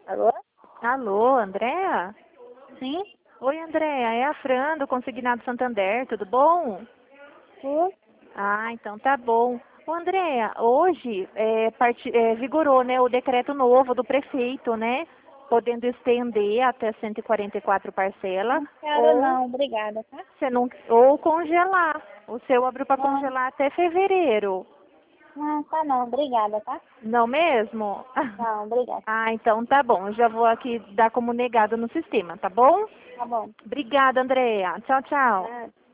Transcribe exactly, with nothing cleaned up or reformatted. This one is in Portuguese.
Alô? Alô, Andréa? Sim? Oi, Andréa, é a Fran do Consignado Santander, tudo bom? Sim? Ah, então tá bom. Ô, Andréa, hoje é, parti- é, vigorou, né, o decreto novo do prefeito, né? Podendo estender até cento e quarenta e quatro parcelas, Não quero ou não, obrigada, tá? você não, ou congelar. O seu abriu para Não, congelar até fevereiro. não, tá não, obrigada, tá? Não mesmo? Não, obrigada. Ah, então tá bom. Eu já vou aqui dar como negado no sistema, tá bom? Tá bom. Obrigada, Andréa. Tchau, tchau. Nada.